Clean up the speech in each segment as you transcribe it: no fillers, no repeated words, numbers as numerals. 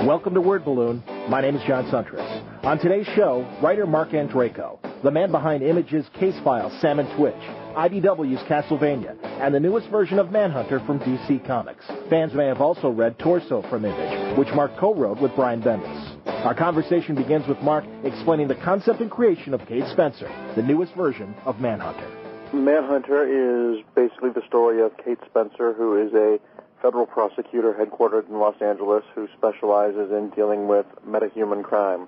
Welcome to Word Balloon. My name is John Suntress. On today's show, writer Mark Andreyko, the man behind Image's Case Files, Sam and Twitch, IDW's Castlevania, and the newest version of Manhunter from DC Comics. Fans may have also read Torso from Image, which Mark co-wrote with Brian Bendis. Our conversation begins with Mark explaining the concept and creation of Kate Spencer, the newest version of Manhunter. Manhunter is basically the story of Kate Spencer, who is a federal prosecutor headquartered in Los Angeles who specializes in dealing with metahuman crime.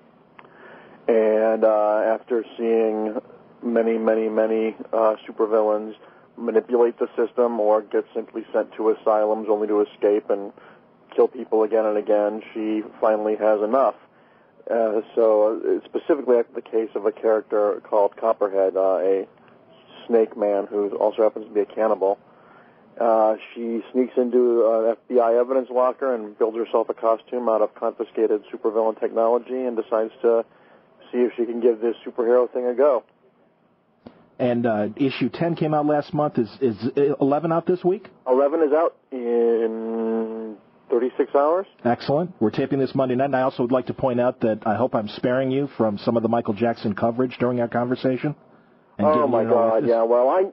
And after seeing many supervillains manipulate the system or get simply sent to asylums only to escape and kill people again and again, she finally has enough. So specifically the case of a character called Copperhead, a snake man who also happens to be a cannibal. She sneaks into an FBI evidence locker and builds herself a costume out of confiscated supervillain technology and decides to see if she can give this superhero thing a go. And issue 10 came out last month. Is 11 out this week? 11 is out in 36 hours. Excellent. We're taping this Monday night, and I also would like to point out that I hope I'm sparing you from some of the Michael Jackson coverage during our conversation. Oh my God! Yeah. Well, I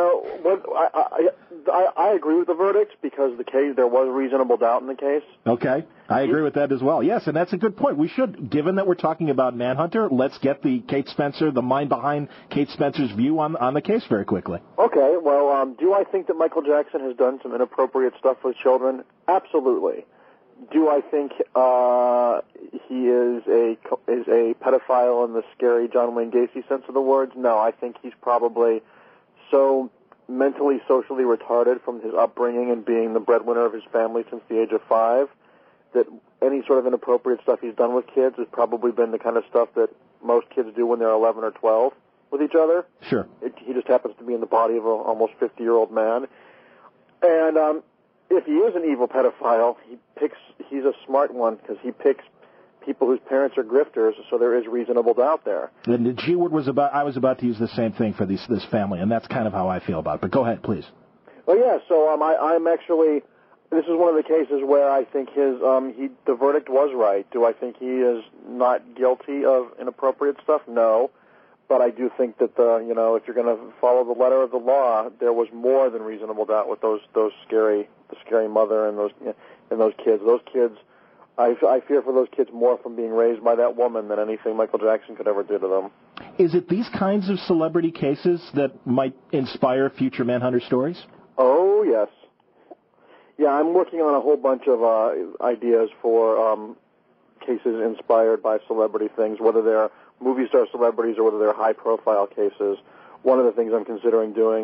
agree with the verdict because the case there was reasonable doubt in the case. Okay, I agree with that as well. Yes, and that's a good point. We should, given that we're talking about Manhunter, let's get the Kate Spencer, the mind behind Kate Spencer's view on the case very quickly. Okay. Well, do I think that Michael Jackson has done some inappropriate stuff with children? Absolutely. Do I think he is a pedophile in the scary John Wayne Gacy sense of the words? No, I think he's probably so mentally, socially retarded from his upbringing and being the breadwinner of his family since the age of 5 that any sort of inappropriate stuff he's done with kids has probably been the kind of stuff that most kids do when they're 11 or 12 with each other. Sure. He just happens to be in the body of an almost 50-year-old man. And if he is an evil pedophile, he's a smart one because he picks people whose parents are grifters, so there is reasonable doubt there. And the G word I was about to use the same thing for this family, and that's kind of how I feel about it. But go ahead, please. Well, yeah, so I'm actually, this is one of the cases where I think the verdict was right. Do I think he is not guilty of inappropriate stuff? No. But I do think that if you're going to follow the letter of the law, there was more than reasonable doubt with the scary mother and those kids. Those kids, I fear for those kids more from being raised by that woman than anything Michael Jackson could ever do to them. Is it these kinds of celebrity cases that might inspire future Manhunter stories? Oh yes, yeah. I'm working on a whole bunch of ideas for cases inspired by celebrity things, whether they're movie star celebrities or whether they're high-profile cases. One of the things I'm considering doing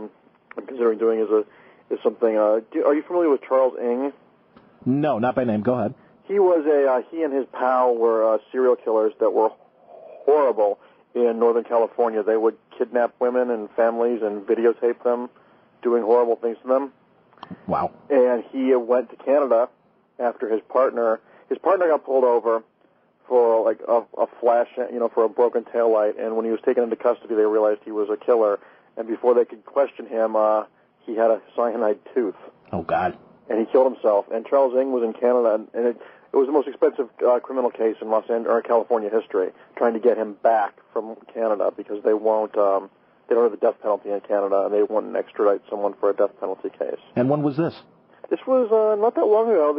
is something. Are you familiar with Charles Ng? No, not by name. Go ahead. He and his pal were serial killers that were horrible in Northern California. They would kidnap women and families and videotape them doing horrible things to them. Wow. And he went to Canada after his partner got pulled over for like a flash, for a broken taillight, and when he was taken into custody, they realized he was a killer, and before they could question him, he had a cyanide tooth. Oh, God. And he killed himself, and Charles Ng was in Canada, and it was the most expensive criminal case in California history, trying to get him back from Canada, because they don't have the death penalty in Canada, and they wouldn't extradite someone for a death penalty case. And when was this? This was not that long ago.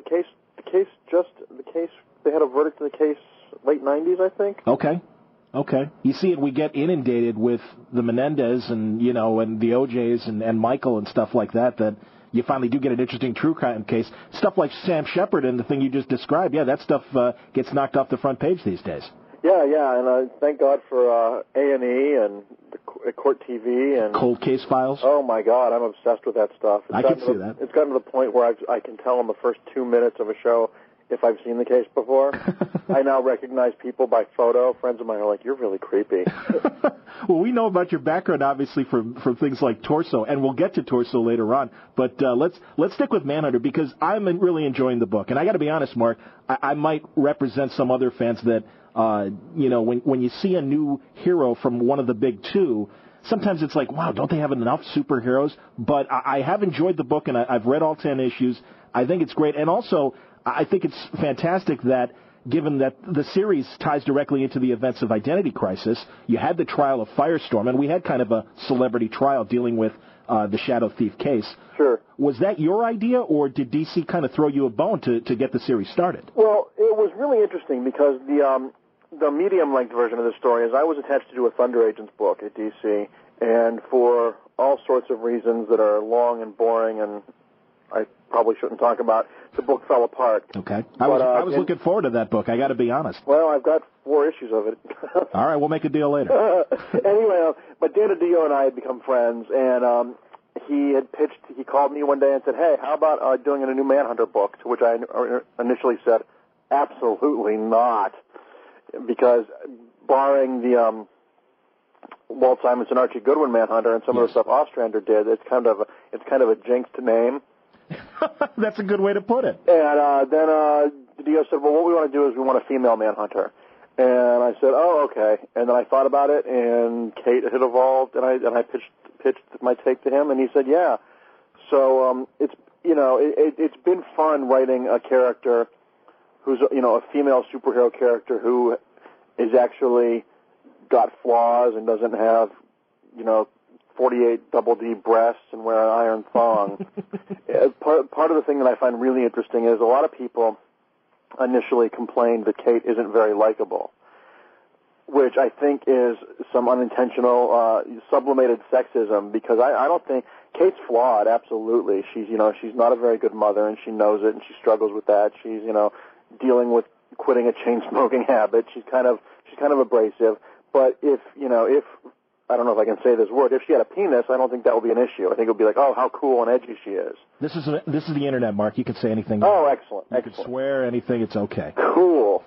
They had a verdict in the case late 90s, I think. Okay. You see it, we get inundated with the Menendez and the OJs and Michael and stuff like that you finally do get an interesting true crime case. Stuff like Sam Shepard and the thing you just described, that stuff gets knocked off the front page these days. Yeah, and thank God for A&E and Court TV and Cold Case Files. Oh my God, I'm obsessed with that stuff. I can see that. It's gotten to the point where I can tell in the first 2 minutes of a show if I've seen the case before. I now recognize people by photo. Friends of mine are like, "You're really creepy." Well, we know about your background, obviously, from things like Torso, and we'll get to Torso later on. But let's stick with Manhunter, because I'm really enjoying the book. And I got to be honest, Mark, I might represent some other fans that, when you see a new hero from one of the big two, sometimes it's like, wow, don't they have enough superheroes? But I have enjoyed the book, and I've read all 10 issues. I think it's great. And also, I think it's fantastic that, given that the series ties directly into the events of Identity Crisis, you had the trial of Firestorm, and we had kind of a celebrity trial dealing with the Shadow Thief case. Sure. Was that your idea, or did DC kind of throw you a bone to get the series started? Well, it was really interesting because the medium-length version of the story is I was attached to do a Thunder Agents book at DC, and for all sorts of reasons that are long and boring and I probably shouldn't talk about, the book fell apart. Okay. I was looking forward to that book, I got to be honest. Well, I've got 4 issues of it. All right, we'll make a deal later. Anyway, but Dan DiDio and I had become friends, and he called me one day and said, hey, how about doing a new Manhunter book? To which I initially said, absolutely not, because barring the Walt Simonson, Archie Goodwin Manhunter and some of the stuff Ostrander did, it's kind of a jinxed name. That's a good way to put it. And then DiDio said, well, what we want to do is we want a female Manhunter. And I said, oh, okay. And then I thought about it, and Kate had evolved, and I pitched my take to him, and he said, yeah. So it's been fun writing a character who's a female superhero character who is actually got flaws and doesn't have 48 double D breasts and wear an iron thong. Part of the thing that I find really interesting is a lot of people initially complained that Kate isn't very likable, which I think is some unintentional sublimated sexism, because I don't think Kate's flawed. Absolutely, she's not a very good mother, and she knows it, and she struggles with that. She's dealing with quitting a chain smoking habit. She's kind of abrasive. But if I don't know if I can say this word, if she had a penis, I don't think that would be an issue. I think it would be like, oh, how cool and edgy she is. This is the internet, Mark. You can say anything. Oh, excellent. You can swear anything. It's okay. Cool.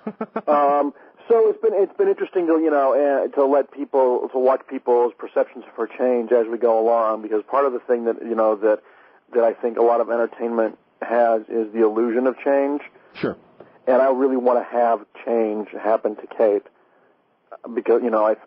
So it's been interesting to watch people's perceptions of her change as we go along, because part of the thing that that I think a lot of entertainment has is the illusion of change. Sure. And I really want to have change happen to Kate, because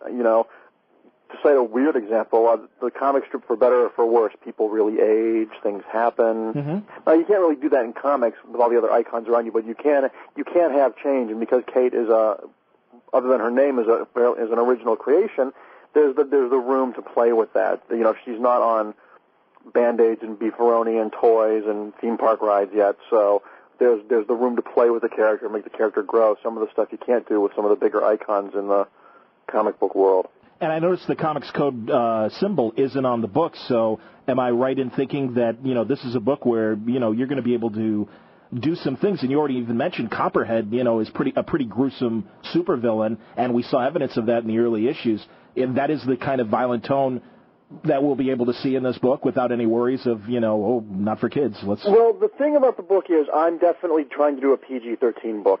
to cite a weird example, the comic strip, for better or for worse, people really age, things happen. Mm-hmm. Now, you can't really do that in comics with all the other icons around you, but you can have change, and because Kate is other than her name is an original creation, there's the room to play with that. She's not on Band-Aids and beefaroni and toys and theme park rides yet, so there's the room to play with the character, make the character grow. Some of the stuff you can't do with some of the bigger icons in the comic book world. And I noticed the Comics Code symbol isn't on the book, so am I right in thinking that, this is a book where, you're going to be able to do some things, and you already even mentioned Copperhead, is a pretty gruesome supervillain, and we saw evidence of that in the early issues, and that is the kind of violent tone that we'll be able to see in this book without any worries of, not for kids. Well, the thing about the book is I'm definitely trying to do a PG-13 book.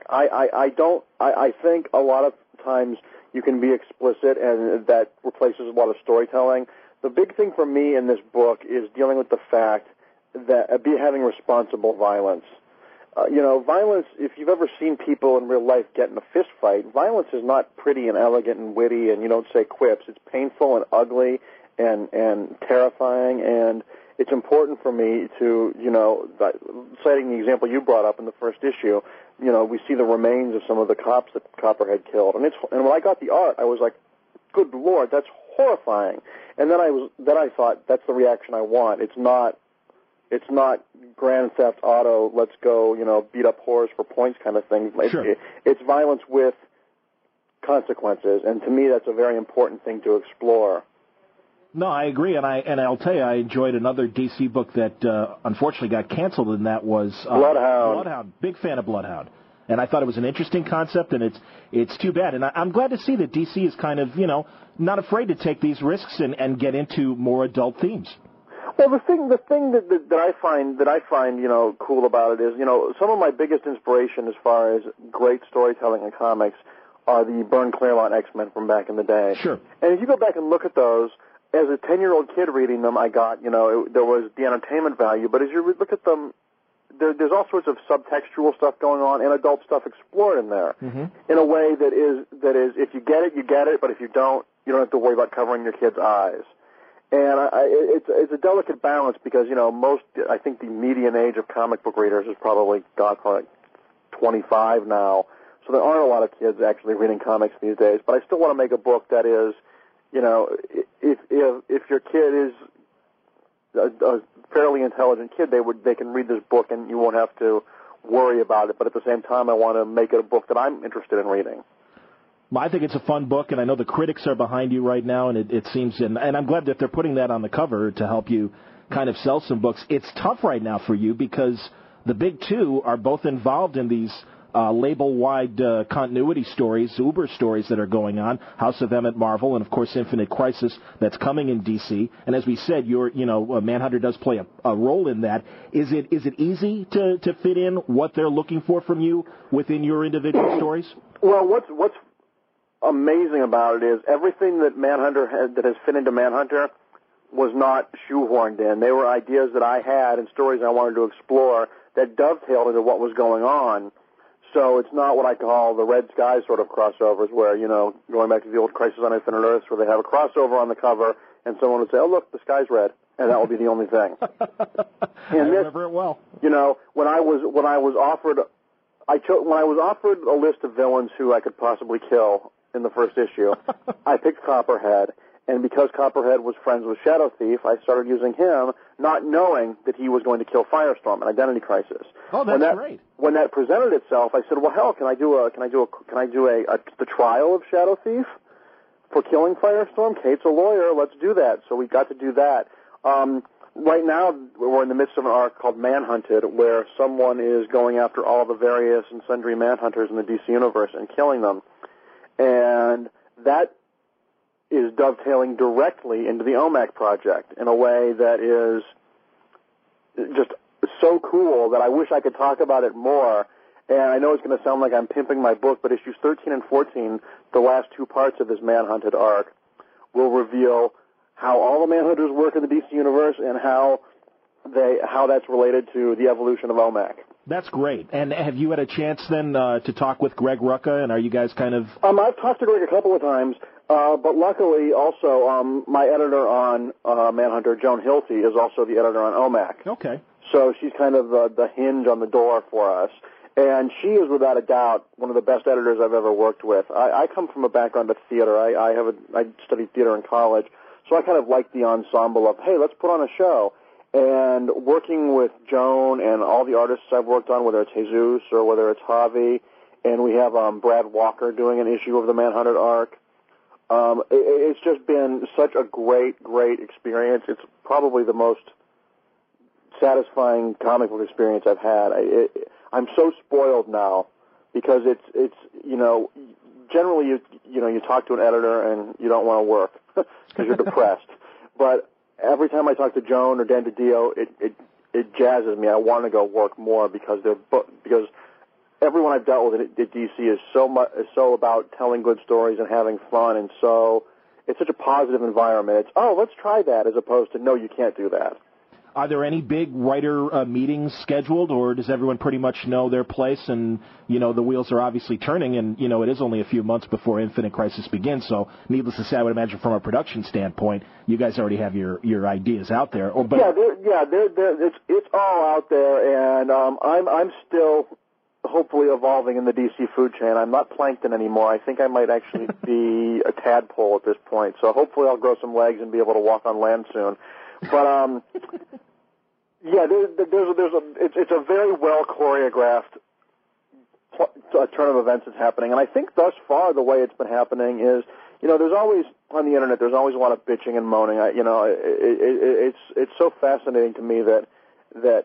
I think a lot of times you can be explicit, and that replaces a lot of storytelling. The big thing for me in this book is dealing with the fact that having responsible violence. Violence, if you've ever seen people in real life get in a fist fight, violence is not pretty and elegant and witty, and you don't say quips. It's painful and ugly and terrifying, and it's important for me to, citing the example you brought up in the first issue, we see the remains of some of the cops that Copperhead killed, and when I got the art, I was like, good Lord, that's horrifying. And then I thought, that's the reaction I want. It's not Grand Theft Auto, let's go, beat up whores for points kind of thing. Sure. It's violence with consequences, and to me, that's a very important thing to explore. No, I agree, and I'll tell you, I enjoyed another DC book that unfortunately got canceled, and that was Bloodhound. Big fan of Bloodhound, and I thought it was an interesting concept, and it's too bad, and I'm glad to see that DC is kind of not afraid to take these risks and get into more adult themes. Well, the thing that I find cool about it is some of my biggest inspiration as far as great storytelling in comics are the Byrne Claremont X-Men from back in the day. Sure. And if you go back and look at those, as a 10-year-old kid reading them, I got there was the entertainment value, but as you look at them, there's all sorts of subtextual stuff going on and adult stuff explored in there in a way that is if you get it, you get it, but if you don't have to worry about covering your kid's eyes. And it's a delicate balance because I think the median age of comic book readers is probably 25 now, so there aren't a lot of kids actually reading comics these days. But I still want to make a book that is, you know, if your kid is a fairly intelligent kid, they can read this book and you won't have to worry about it. But at the same time, I want to make it a book that I'm interested in reading. Well, I think it's a fun book, and I know the critics are behind you right now, and it seems, and I'm glad that they're putting that on the cover to help you kind of sell some books. It's tough right now for you because the big two are both involved in these label-wide continuity stories, Uber stories that are going on, House of M at Marvel, and of course Infinite Crisis that's coming in DC. And as we said, Manhunter does play a role in that. Is it easy to fit in what they're looking for from you within your individual stories? Well, what's amazing about it is everything that that has fit into Manhunter was not shoehorned in. They were ideas that I had and stories I wanted to explore that dovetailed into what was going on. So it's not what I call the Red Sky sort of crossovers where, going back to the old Crisis on Infinite Earths where they have a crossover on the cover and someone would say, oh, look, the sky's red, and that will be the only thing. I remember it well. When I was offered a list of villains who I could possibly kill in the first issue, I picked Copperhead. And because Copperhead was friends with Shadow Thief, I started using him, not knowing that he was going to kill Firestorm in Identity Crisis. Oh, that's great. When that presented itself, I said, "Well, hell, can I do the trial of Shadow Thief for killing Firestorm? Kate's a lawyer. Let's do that." So we got to do that. Right now, we're in the midst of an arc called Manhunted, where someone is going after all the various and sundry Manhunters in the DC universe and killing them, and that is dovetailing directly into the OMAC project in a way that is just so cool that I wish I could talk about it more. And I know it's going to sound like I'm pimping my book, but issues 13 and 14, the last two parts of this Manhunted arc, will reveal how all the Manhunters work in the DC universe and how that's related to the evolution of OMAC. That's great. And have you had a chance then to talk with Greg Rucka, and are you guys kind of... I've talked to Greg a couple of times, but luckily also my editor on Manhunter, Joan Hilty, is also the editor on OMAC. Okay. So she's kind of the hinge on the door for us. And she is without a doubt one of the best editors I've ever worked with. I come from a background of theater. I studied theater in college, so I kind of like the ensemble of, hey, let's put on a show. And working with Joan and all the artists I've worked on, whether it's Jesus or whether it's Javi, and we have Brad Walker doing an issue of the Manhunted arc, it's just been such a great, great experience. It's probably the most satisfying comic book experience I've had. I'm so spoiled now because it's generally you talk to an editor and you don't want to work because you're depressed, but every time I talk to Joan or Dan DiDio, it jazzes me. I want to go work more because everyone I've dealt with at DC is so about telling good stories and having fun, and so it's such a positive environment. It's, oh, let's try that, as opposed to, no, you can't do that. Are there any big writer meetings scheduled, or does everyone pretty much know their place and, the wheels are obviously turning and, it is only a few months before Infinite Crisis begins, so needless to say, I would imagine from a production standpoint, you guys already have your ideas out there. It's all out there, and I'm still hopefully evolving in the DC food chain. I'm not plankton anymore. I think I might actually be a tadpole at this point, so hopefully I'll grow some legs and be able to walk on land soon. But it's a very well choreographed turn of events that's happening, and I think thus far the way it's been happening is, there's always on the internet there's always a lot of bitching and moaning. It's so fascinating to me that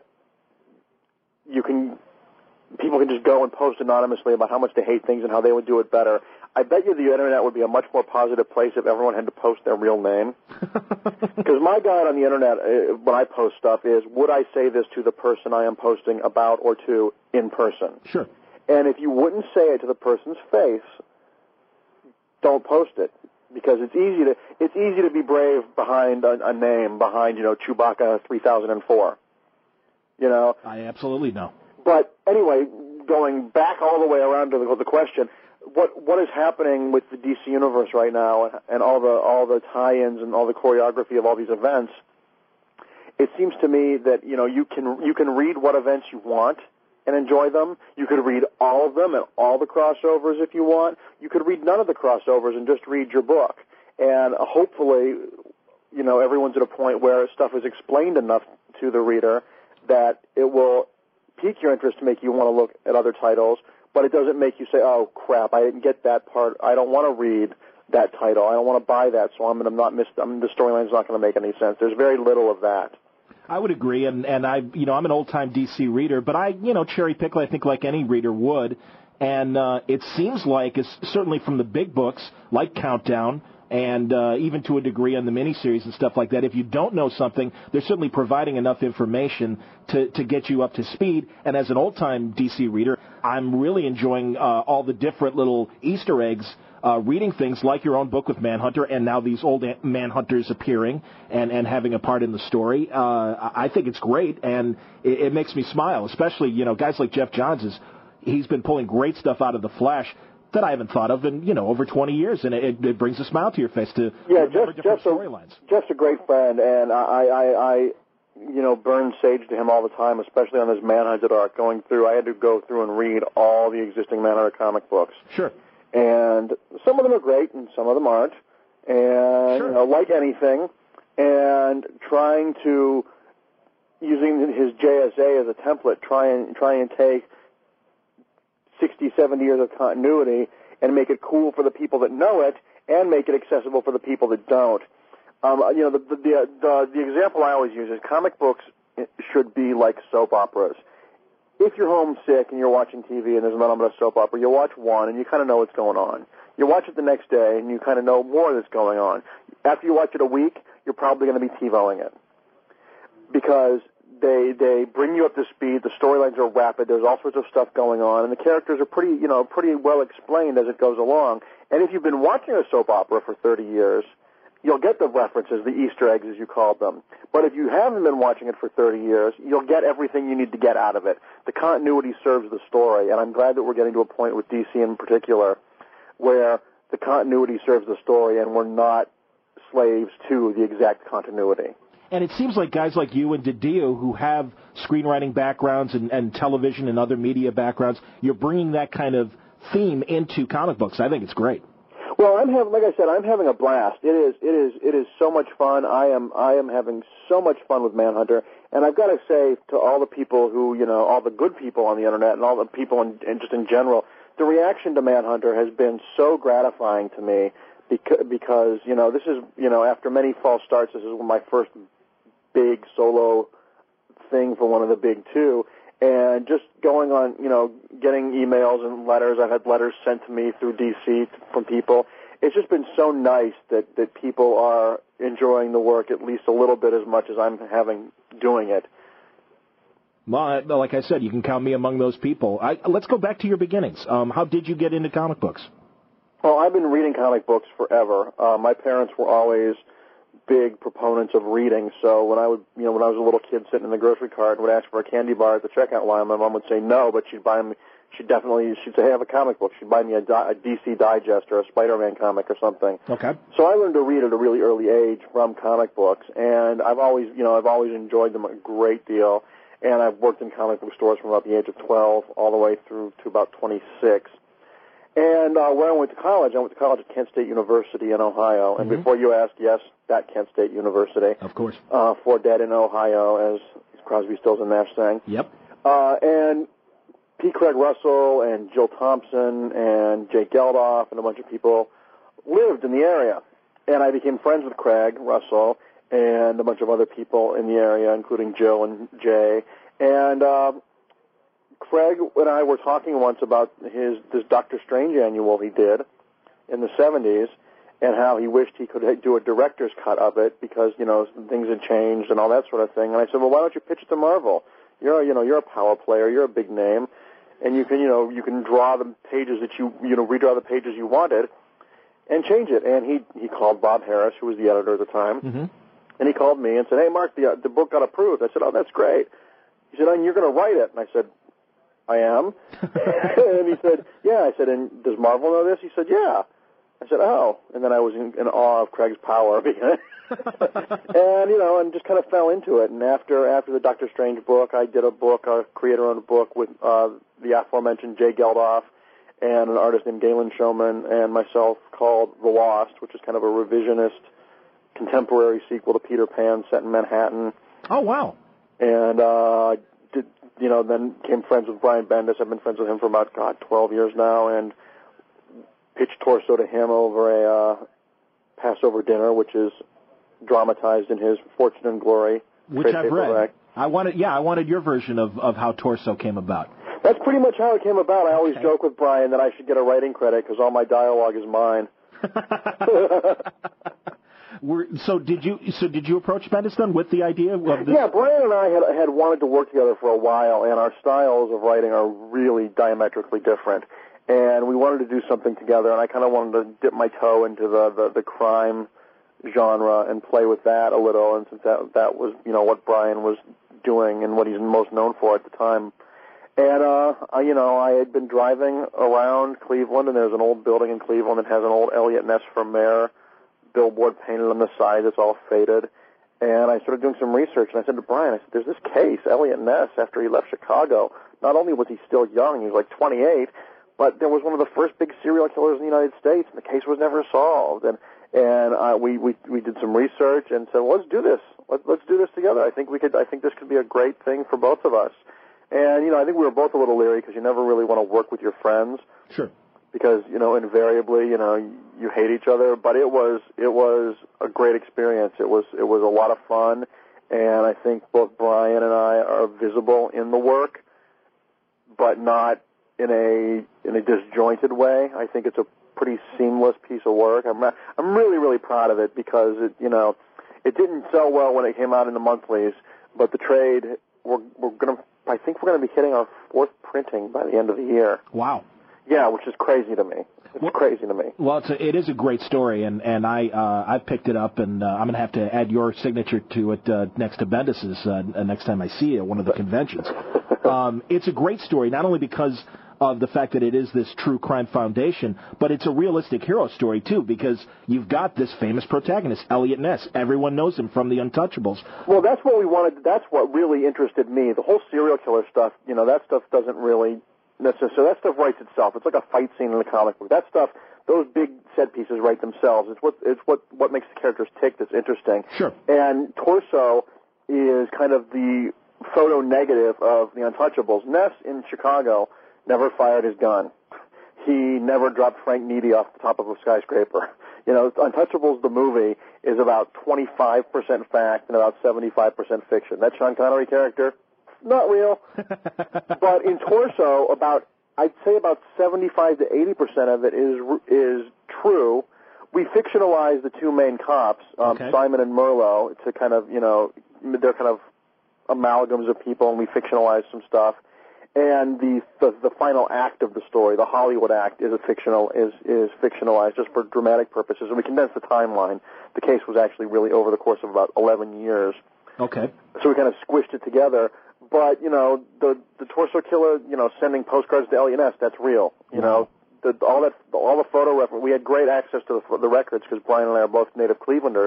people can just go and post anonymously about how much they hate things and how they would do it better. I bet you the internet would be a much more positive place if everyone had to post their real name. Because my guide on the internet, when I post stuff, is would I say this to the person I am posting about or to in person? Sure. And if you wouldn't say it to the person's face, don't post it. Because it's easy to be brave behind a name, behind, Chewbacca 3004. I absolutely know. But anyway, going back all the way around to the question, what is happening with the DC universe right now and all the tie-ins and all the choreography of all these events? It seems to me that you can read what events you want and enjoy them. You could read all of them and all the crossovers if you want. You could read none of the crossovers and just read your book. And hopefully, everyone's at a point where stuff is explained enough to the reader that it will pique your interest to make you want to look at other titles, but it doesn't make you say, oh, crap, I didn't get that part. I don't want to read that title. I don't want to buy that, so I'm going to not miss them. The storyline's not going to make any sense. There's very little of that. I would agree, and I'm an old-time DC reader, but I cherry pick, I think, like any reader would, and it seems like, certainly from the big books, like Countdown, and even to a degree on the miniseries and stuff like that, if you don't know something, they're certainly providing enough information to get you up to speed, and as an old-time DC reader, I'm really enjoying all the different little Easter eggs, reading things like your own book with Manhunter, and now these old Manhunters appearing and having a part in the story. I think it's great, and it makes me smile, especially, guys like Jeff Johns, he's been pulling great stuff out of The Flash that I haven't thought of in, over 20 years, and it brings a smile to your face to remember different storylines. Jeff's a great friend, and I burn sage to him all the time, especially on this Manhunter arc going through. I had to go through and read all the existing Manhunter comic books. Sure. And some of them are great, and some of them aren't. And, sure. Like anything, and trying to, using his JSA as a template, try and take 60, 70 years of continuity and make it cool for the people that know it and make it accessible for the people that don't. The example I always use is comic books should be like soap operas. If you're homesick and you're watching TV and there's an element of soap opera, you watch one and you kind of know what's going on. You watch it the next day and you kind of know more that's going on. After you watch it a week, you're probably going to be TiVoing it because they bring you up to speed. The storylines are rapid. There's all sorts of stuff going on, and the characters are pretty well explained as it goes along. And if you've been watching a soap opera for 30 years, you'll get the references, the Easter eggs, as you called them. But if you haven't been watching it for 30 years, you'll get everything you need to get out of it. The continuity serves the story, and I'm glad that we're getting to a point with DC in particular where the continuity serves the story and we're not slaves to the exact continuity. And it seems like guys like you and Didio, who have screenwriting backgrounds and television and other media backgrounds, you're bringing that kind of theme into comic books. I think it's great. Well, I'm having a blast. It is so much fun. I am having so much fun with Manhunter, and I've got to say to all the people who, all the good people on the internet and all the people and just in general, the reaction to Manhunter has been so gratifying to me because this is, after many false starts, this is my first big solo thing for one of the big two. And just going on, getting emails and letters. I've had letters sent to me through DC from people. It's just been so nice that people are enjoying the work at least a little bit as much as I'm having doing it. Well, like I said, you can count me among those people. Let's go back to your beginnings. How did you get into comic books? Well, I've been reading comic books forever. My parents were always big proponents of reading. So when I was a little kid sitting in the grocery cart and would ask for a candy bar at the checkout line, my mom would say no, but she'd say, hey, I have a comic book. She'd buy me a DC Digest or a Spider-Man comic or something. Okay. So I learned to read at a really early age from comic books, and I've always enjoyed them a great deal. And I've worked in comic book stores from about the age of 12 all the way through to about 26. And where I went to college at Kent State University in Ohio. And before you ask, yes, that Kent State University. Of course. For Dead in Ohio, as Crosby, Stills, and Nash sang. Yep. And P. Craig Russell and Jill Thompson and Jake Geldof and a bunch of people lived in the area. And I became friends with Craig Russell and a bunch of other people in the area, including Jill and Jay. And Craig and I were talking once about this Doctor Strange annual he did in the 70s and how he wished he could do a director's cut of it because, things had changed and all that sort of thing. And I said, well, why don't you pitch it to Marvel? You're a power player, you're a big name, and you can draw the pages that redraw the pages you wanted and change it. And he called Bob Harris, who was the editor at the time, and he called me and said, hey, Mark, the book got approved. I said, oh, that's great. He said, and you're going to write it. And I said, I am. And he said, yeah. I said, and does Marvel know this? He said, yeah. I said, oh. And then I was in awe of Craig's power. And just kind of fell into it. And after the Doctor Strange book, I did a creator-owned book with the aforementioned Jay Geldof and an artist named Galen Showman and myself called The Lost, which is kind of a revisionist contemporary sequel to Peter Pan set in Manhattan. Oh, wow. And then became friends with Brian Bendis. I've been friends with him for about, 12 years now, and pitched Torso to him over a Passover dinner, which is dramatized in his Fortune and Glory. Which I've read. I wanted your version of how Torso came about. That's pretty much how it came about. I always joke with Brian that I should get a writing credit because all my dialogue is mine. So did you approach Bendis then with the idea of this? Yeah, Brian and I had wanted to work together for a while, and our styles of writing are really diametrically different. And we wanted to do something together, and I kind of wanted to dip my toe into the crime genre and play with that a little. And since that was what Brian was doing and what he's most known for at the time. And I had been driving around Cleveland, and there's an old building in Cleveland that has an old Elliot Ness for mayor billboard painted on the side that's all faded. And I started doing some research, and I said to Brian, there's this case, Elliot Ness, after he left Chicago. Not only was he still young, he was like 28, but there was one of the first big serial killers in the United States, and the case was never solved. And we did some research and said, well, let's do this. Let's do this together. I think this could be a great thing for both of us. And, I think we were both a little leery because you never really want to work with your friends. Sure. Because, invariably, you hate each other. But it was a great experience. It was a lot of fun. And I think both Brian and I are visible in the work, but not in a disjointed way. I think it's a pretty seamless piece of work. I'm really, really proud of it because it didn't sell well when it came out in the monthlies, but the trade, I think we're going to be hitting our 4th printing by the end of the year. Wow. Yeah, which is crazy to me. It's crazy to me. Well, it is a great story, and I picked it up, and I'm going to have to add your signature to it next to Bendis's next time I see you at one of the conventions. It's a great story, not only because of the fact that it is this true crime foundation, but it's a realistic hero story, too, because you've got this famous protagonist, Elliot Ness. Everyone knows him from The Untouchables. Well, that's what we wanted. That's what really interested me. The whole serial killer stuff, that stuff doesn't really necessarily, that stuff writes itself. It's like a fight scene in a comic book. That stuff, those big set pieces write themselves. It's what makes the characters tick that's interesting. Sure. And Torso is kind of the photo negative of The Untouchables. Ness in Chicago never fired his gun. He never dropped Frank Needy off the top of a skyscraper. Untouchables, the movie, is about 25% fact and about 75% fiction. That Sean Connery character, not real. But in Torso, I'd say about 75 to 80% of it is true. We fictionalize the two main cops, Simon and Merlo, to kind of, they're kind of amalgams of people, and we fictionalize some stuff. And the final act of the story, the Hollywood act, is fictionalized just for dramatic purposes. And we condensed the timeline. The case was actually really over the course of about 11 years. Okay. So we kind of squished it together. But the Torso killer, sending postcards to Elliot Ness, that's real. All the photo reference. We had great access to the records because Brian and I are both native Clevelanders.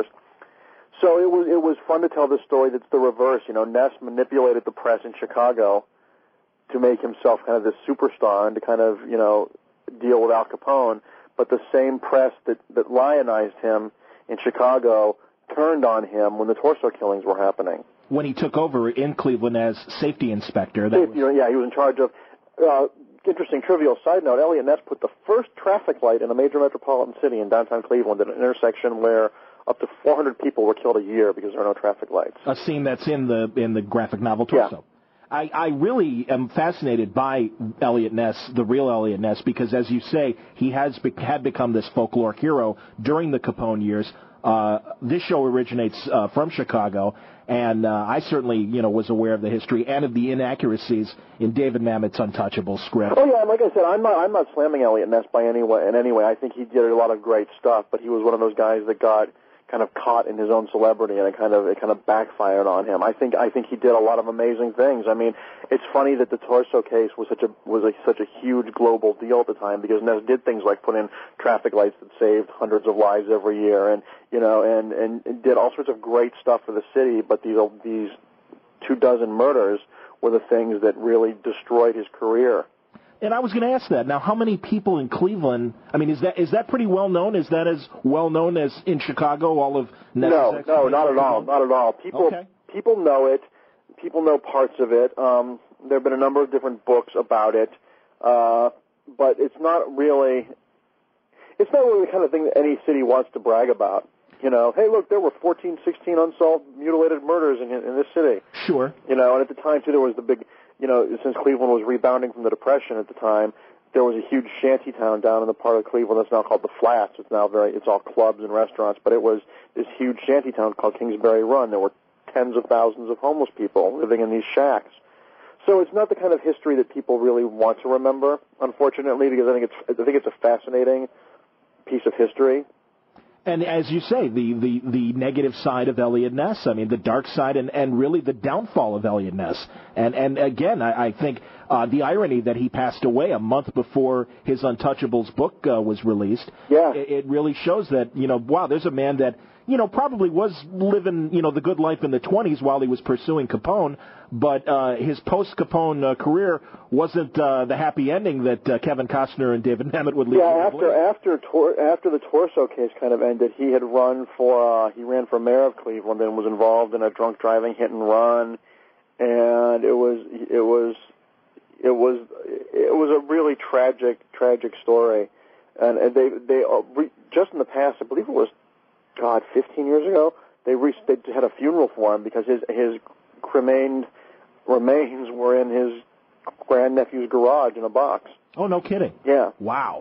So it was fun to tell this story that's the reverse. Ness manipulated the press in Chicago to make himself kind of this superstar and to kind of, deal with Al Capone. But the same press that lionized him in Chicago turned on him when the Torso killings were happening. When he took over in Cleveland as safety inspector. He was in charge of, interesting trivial side note, Elliot Ness put the first traffic light in a major metropolitan city in downtown Cleveland at an intersection where up to 400 people were killed a year because there are no traffic lights. A scene that's in the graphic novel Torso. Yeah. I really am fascinated by Elliot Ness, the real Elliot Ness, because, as you say, he had become this folkloric hero during the Capone years. This show originates from Chicago, and I certainly, was aware of the history and of the inaccuracies in David Mamet's Untouchable script. Oh yeah, and like I said, I'm not slamming Elliot Ness in any way. I think he did a lot of great stuff, but he was one of those guys that got kind of caught in his own celebrity, and it kind of backfired on him. I think he did a lot of amazing things. I mean, it's funny that the Torso case was such a huge global deal at the time, because Ness did things like put in traffic lights that saved hundreds of lives every year, and did all sorts of great stuff for the city. But these 24 murders were the things that really destroyed his career. And I was going to ask that. Now, how many people in Cleveland, I mean, is that pretty well known? Is that as well known as in Chicago, all of Ness's No, not at all. Not at all. People know it. People know parts of it. There have been a number of different books about it. But it's not really the kind of thing that any city wants to brag about. You know, hey, look, there were 14, 16 unsolved mutilated murders in this city. Sure. You know, and at the time, too, there was the big, since Cleveland was rebounding from the Depression at the time, there was a huge shanty town down in the part of Cleveland that's now called the Flats. It's all clubs and restaurants, but it was this huge shanty town called Kingsbury Run. There were tens of thousands of homeless people living in these shacks. So it's not the kind of history that people really want to remember, unfortunately, because I think it's a fascinating piece of history. And as you say, the negative side of Eliot Ness, I mean, the dark side and really the downfall of Eliot Ness. And again, I think the irony that he passed away a month before his Untouchables book was released, it really shows that, wow, there's a man that, probably was living, the good life in the 20s while he was pursuing Capone, but his post-Capone career wasn't the happy ending that Kevin Costner and David Mamet would leave. Yeah, after the Torso case kind of ended, he ran for mayor of Cleveland and was involved in a drunk driving hit and run, and it was a really tragic story, and they just in the past, I believe it was 15 years ago, they had a funeral for him because his cremained remains were in his grandnephew's garage in a box. Oh, no kidding. Yeah. Wow.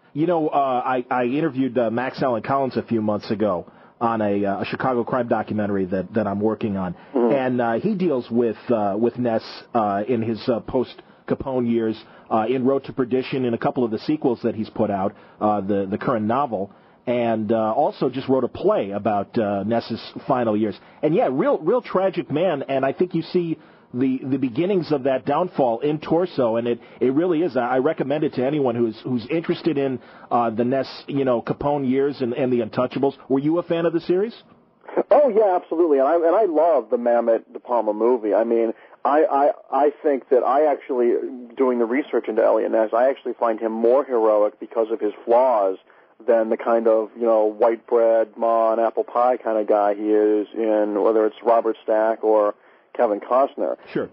I interviewed Max Allen Collins a few months ago on a Chicago crime documentary that I'm working on, and he deals with Ness in his post-Capone years in Road to Perdition and a couple of the sequels that he's put out, the current novel. And also just wrote a play about Ness's final years. And yeah, real tragic man. And I think you see the beginnings of that downfall in Torso, and it really is. I recommend it to anyone who's interested in the Ness, Capone years and the Untouchables. Were you a fan of the series? Oh yeah, absolutely. And I love the Mamet De Palma movie. I mean, I think that I actually, doing the research into Eliot Ness, I actually find him more heroic because of his flaws than the kind of, white bread, ma and apple pie kind of guy he is in, whether it's Robert Stack or Kevin Costner. Sure.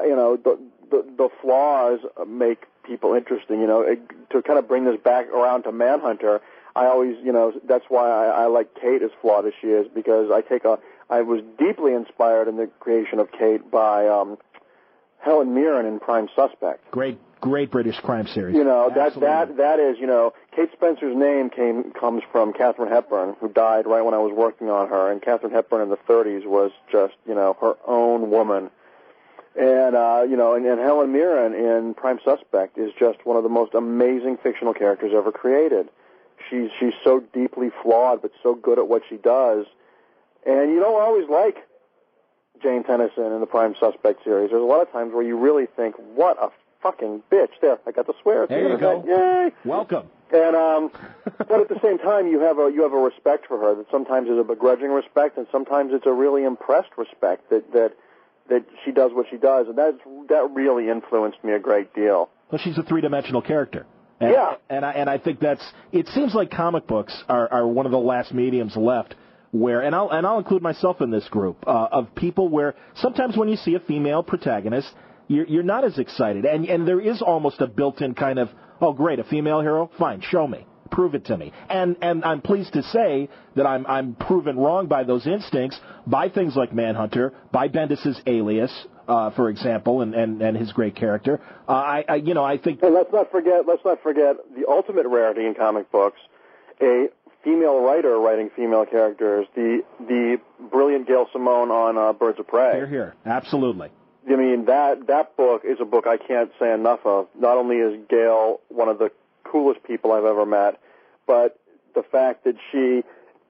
The flaws make people interesting, to kind of bring this back around to Manhunter. I always, that's why I like Kate as flawed as she is, because I was deeply inspired in the creation of Kate by Helen Mirren in Prime Suspect. Great British crime series. That is, Kate Spencer's name comes from Katharine Hepburn, who died right when I was working on her, and Katharine Hepburn in the 30s was just, her own woman. And, and Helen Mirren in Prime Suspect is just one of the most amazing fictional characters ever created. She's so deeply flawed, but so good at what she does. And you don't always like Jane Tennison in the Prime Suspect series. There's a lot of times where you really think, what a fucking bitch. There, I got to swear. There you go. Yay! Welcome. And but at the same time, you have a respect for her that sometimes is a begrudging respect, and sometimes it's a really impressed respect that she does what she does, and that really influenced me a great deal. Well, she's a three-dimensional character. And, yeah. And I think it seems like comic books are one of the last mediums left where, and I'll include myself in this group, of people where sometimes when you see a female protagonist, you're not as excited, and there is almost a built-in kind of, oh great, a female hero? Fine, show me. Prove it to me. And I'm pleased to say that I'm proven wrong by those instincts by things like Manhunter, by Bendis's Alias, for example, and his great character. I think. And let's not forget the ultimate rarity in comic books: a female writer writing female characters. The brilliant Gail Simone on Birds of Prey. Hear, hear. Absolutely. I mean, that book is a book I can't say enough of. Not only is Gail one of the coolest people I've ever met, but the fact that she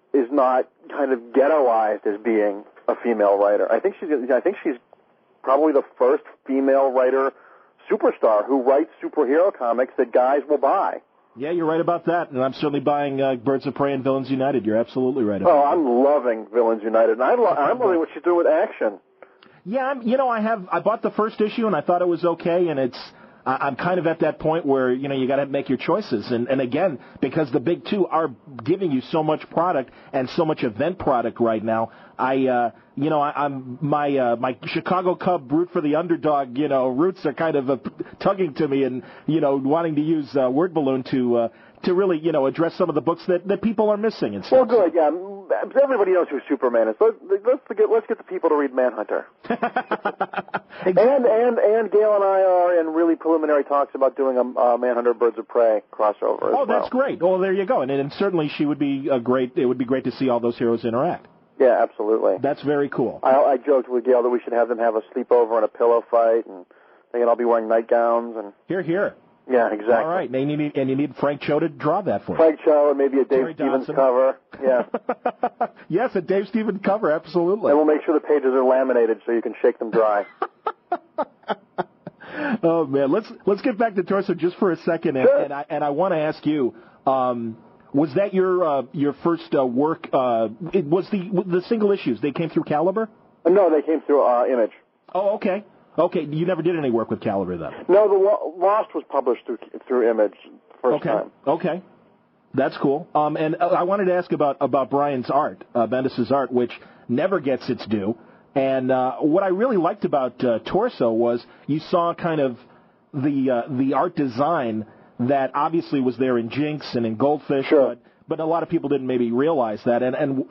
is not kind of ghettoized as being a female writer. I think she's probably the first female writer superstar who writes superhero comics that guys will buy. Yeah, you're right about that, and I'm certainly buying Birds of Prey and Villains United. You're absolutely right about that. I'm loving Villains United, and I'm loving what she's doing with Action. Yeah, I bought the first issue, and I thought it was okay, and I'm kind of at that point where, you got to make your choices. And again, because the big two are giving you so much product and so much event product right now, I'm my Chicago Cub root for the underdog, roots are kind of tugging to me and, wanting to use Word Balloon to really, address some of the books that people are missing. And well, good, yeah. Everybody knows who Superman is. Let's get the people to read Manhunter. Exactly. And Gail and I are in really preliminary talks about doing a Manhunter Birds of Prey crossover. Oh, that's great. Well, there you go. And certainly she would be great. It would be great to see all those heroes interact. Yeah, absolutely. That's very cool. I joked with Gail that we should have them have a sleepover and a pillow fight, and they can all be wearing nightgowns. And Here. Yeah, exactly. All right, and you need Frank Cho to draw that for you. Frank Cho and maybe a Dave Stevens cover. Yeah. Yes, a Dave Stevens cover, absolutely. And we'll make sure the pages are laminated so you can shake them dry. Oh man, let's get back to Torso just for a second, Sure. and I want to ask you, was that your first work? It was the single issues. They came through Caliber? No, they came through Image. Oh, okay. Okay, you never did any work with Caliber then? No, the Lost was published through Image first time. Okay, that's cool. And I wanted to ask about Brian's art, Bendis' art, which never gets its due. And what I really liked about Torso was you saw kind of the art design that obviously was there in Jinx and in Goldfish, sure. but a lot of people didn't maybe realize that. And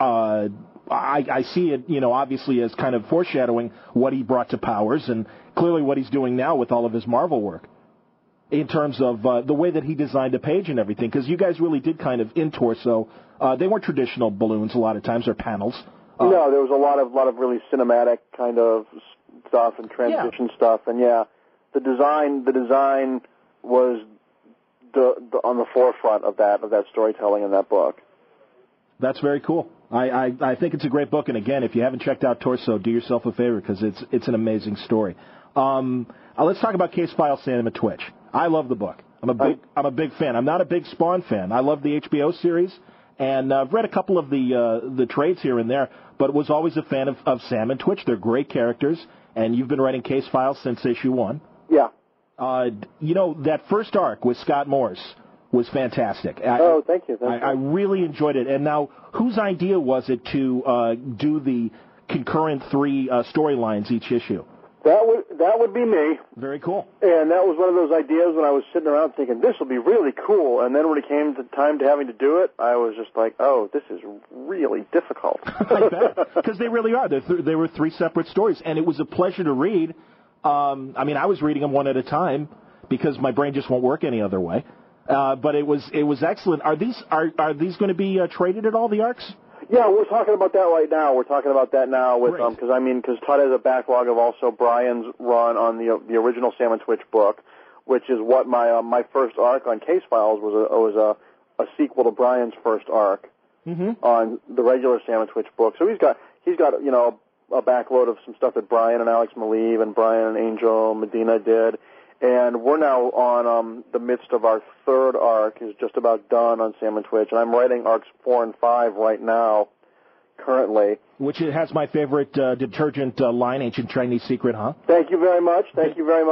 I see it, obviously as kind of foreshadowing what he brought to Powers and clearly what he's doing now with all of his Marvel work in terms of the way that he designed a page and everything. Because you guys really did kind of in Torso. They weren't traditional balloons a lot of times or panels. No, there was a lot of really cinematic kind of stuff and transition stuff. And yeah, the design was on the forefront of that storytelling in that book. That's very cool. I think it's a great book, and again, if you haven't checked out Torso, do yourself a favor because it's an amazing story. Let's talk about Case File Sam and Twitch. I love the book. I'm a big fan. I'm not a big Spawn fan. I love the HBO series, and I've read a couple of the trades here and there, but was always a fan of Sam and Twitch. They're great characters, and you've been writing Case Files since issue 1. Yeah. That first arc with Scott Morse was fantastic. Thank you. I really enjoyed it. And now, whose idea was it to do the concurrent 3 storylines each issue? That would be me. Very cool. And that was one of those ideas when I was sitting around thinking, this will be really cool. And then when it came to time to having to do it, I was just like, oh, this is really difficult. I bet. Because they really are. They were 3 separate stories. And it was a pleasure to read. I was reading them one at a time because my brain just won't work any other way. But it was excellent. Are these going to be traded at all, the arcs? Yeah, we're talking about that right now. We're talking about that now with because Todd has a backlog of also Brian's run on the original Sam and Twitch book, which is what my first arc on Case Files was a sequel to Brian's first arc on the regular Sam and Twitch book. So he's got a backload of some stuff that Brian and Alex Maleev and Brian and Angel Medina did. And we're now on the midst of our third arc, is just about done on Sam and Twitch, and I'm writing arcs 4 and 5 right now, currently. Which has my favorite detergent line, Ancient Chinese Secret, huh? Thank you very much. That's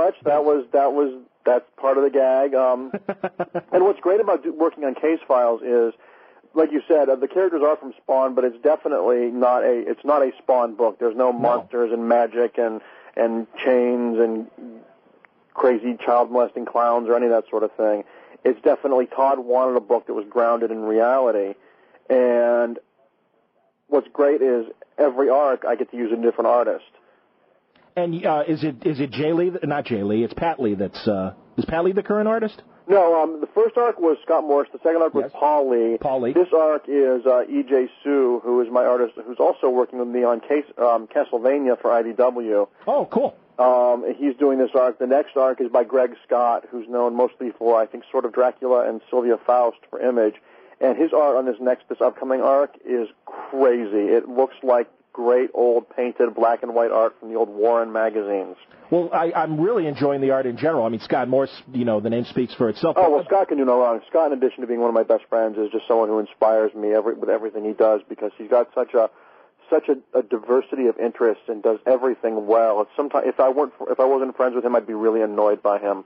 part of the gag. And what's great about working on Case Files is, like you said, the characters are from Spawn, but it's definitely not a Spawn book. There's no monsters and magic and chains and crazy child molesting clowns or any of that sort of thing. It's definitely, Todd wanted a book that was grounded in reality. And what's great is every arc I get to use a different artist. And is it Jay Lee? Not Jay Lee. It's Pat Lee. Is Pat Lee the current artist? No, the first arc was Scott Morse. The second arc was Paul Lee. Paul Lee. This arc is E.J. Sue, who is my artist, who's also working with me on Castlevania for IDW. Oh, cool. He's doing this arc. The next arc is by Greg Scott, who's known mostly for, I think, Sword of Dracula and Sylvia Faust for Image. And his art on this upcoming arc is crazy. It looks like great old painted black and white art from the old Warren magazines. Well, I'm really enjoying the art in general. I mean, Scott Morse, the name speaks for itself. Oh, well, Scott can do no wrong. Scott, in addition to being one of my best friends, is just someone who inspires me with everything he does, because he's got such a diversity of interests and does everything well. It's sometimes if I wasn't friends with him, I'd be really annoyed by him.